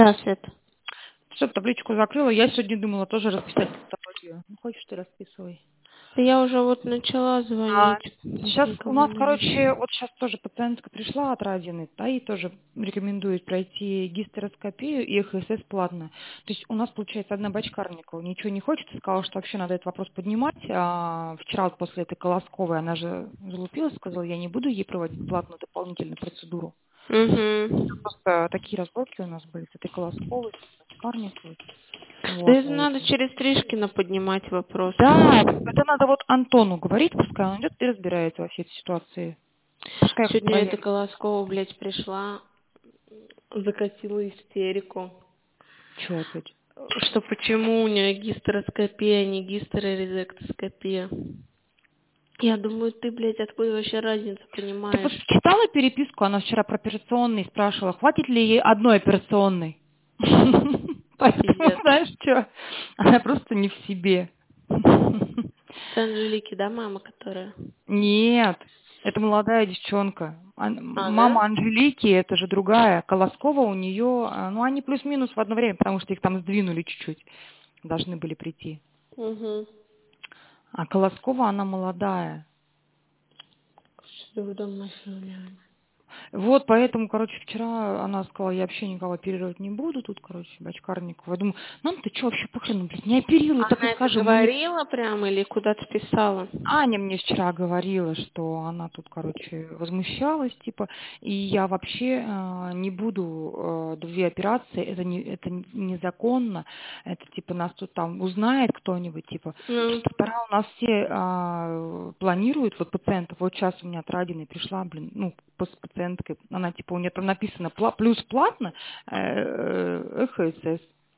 Да, Свет. Все, табличку закрыла. Я сегодня думала тоже расписать патологию. Ну, хочешь, ты расписывай. Да я уже вот начала звонить. Сейчас у Никого нас, не короче, вижу. вот сейчас тоже пациентка пришла от Радины, да, и тоже рекомендует пройти гистероскопию и ХСС платно. То есть у нас, получается, одна Бочкарникова ничего не хочет, сказала, что вообще надо этот вопрос поднимать. А вчера вот после этой Колосковой она же залупилась, сказала, я не буду ей проводить платную дополнительную процедуру. Угу. Просто такие разборки у нас были с этой Колосковой, с Бочкарниковой. Да Вот. это надо через Тришкина поднимать вопрос. Да, это надо вот Антону говорить, пускай он идет и разбирается во всей этой ситуации. Пускай Сегодня эта проверит. Колоскова, блядь, пришла, закатила истерику. Чё опять? Что почему у нее гистероскопия, а не гистерорезектоскопия. Я думаю, ты, блядь, откуда вообще разницу Ты вот понимаешь? читала переписку, она вчера про операционный спрашивала, хватит ли ей одной операционной? Поэтому, Пиздец. знаешь что, она просто не в себе. С Анжелики, да, мама, которая? Нет, это молодая девчонка. А, да? Мама Анжелики, это же другая. Колоскова у нее, ну они плюс-минус в одно время, потому что их там сдвинули чуть-чуть. Должны были прийти. Угу. А Колоскова, она молодая. Что в дом машину. Вот, поэтому, короче, вчера она сказала, я вообще никого оперировать не буду, тут, короче, Бочкарникова. Я думаю, нам-то что вообще похрен, блядь, не оперируй, так и Она это скажем, мы не... говорила прям или куда-то писала? Аня мне вчера говорила, что она тут, короче, возмущалась, типа, и я вообще не буду две операции, это незаконно, это, типа, нас тут там узнает кто-нибудь, типа. Ну, Доктора у нас все планируют, вот пациентов, вот сейчас у меня от Радиной пришла, ну, с пациенткой, она, типа, у нее там написано плюс платно, ХСС.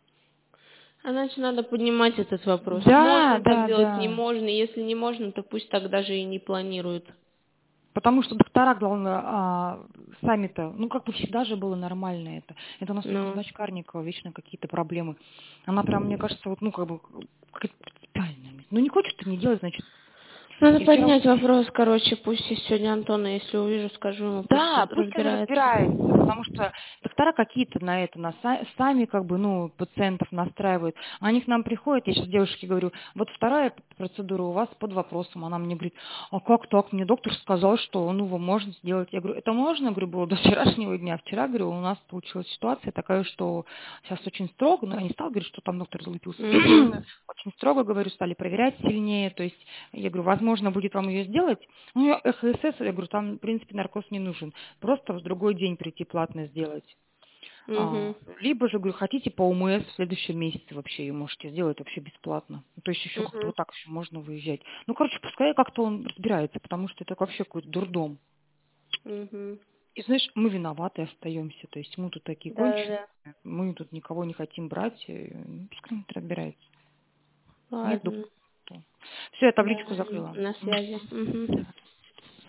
а значит, надо поднимать этот вопрос. Да, Можно так да, делать, не да. можно. Если не можно, то пусть так даже и не планируют. Потому что доктора, главное, сами-то, ну, как бы всегда же было нормально это. Это у нас только с Ну, Бочкарникова вечно какие-то проблемы. Она прям, мне кажется, вот, ну, как бы, какая-то принципиальная. Ну, не хочет, то не делать, значит. надо И вчера поднять вопрос, короче, пусть и сегодня Антона, если увижу, скажу ему, пусть да, пусть он разбирается. разбирается, потому что доктора какие-то на это, сами как бы, ну, пациентов настраивают. Они к нам приходят, я сейчас девушке говорю, вот вторая процедура у вас под вопросом. Она мне говорит, а как так? Мне доктор сказал, что, ну, вы можете сделать. Я говорю, это можно? Говорю, было до вчерашнего дня. Вчера, говорю, у нас получилась ситуация такая, что сейчас очень строго, но я не стала говорить, что там доктор залупился. Угу. Очень строго, говорю, стали проверять сильнее. То есть, я говорю, возможно, будет вам ее сделать. Ну, ХСС, я говорю, там, в принципе, наркоз не нужен. Просто в другой день прийти платно сделать. Угу. Либо же, говорю, хотите по УМС в следующем месяце вообще ее можете сделать вообще бесплатно. Ну, то есть еще как-то Угу. вот так еще можно выезжать. Ну, короче, пускай как-то он разбирается, потому что это вообще какой-то дурдом. Угу. И знаешь, мы виноваты остаемся. То есть мы тут такие конченые, Да-да-да. мы тут никого не хотим брать. Ну, пускай он разбирается. Нет Ладно. доктора. Все, я табличку Давай, закрыла. на связи. Угу.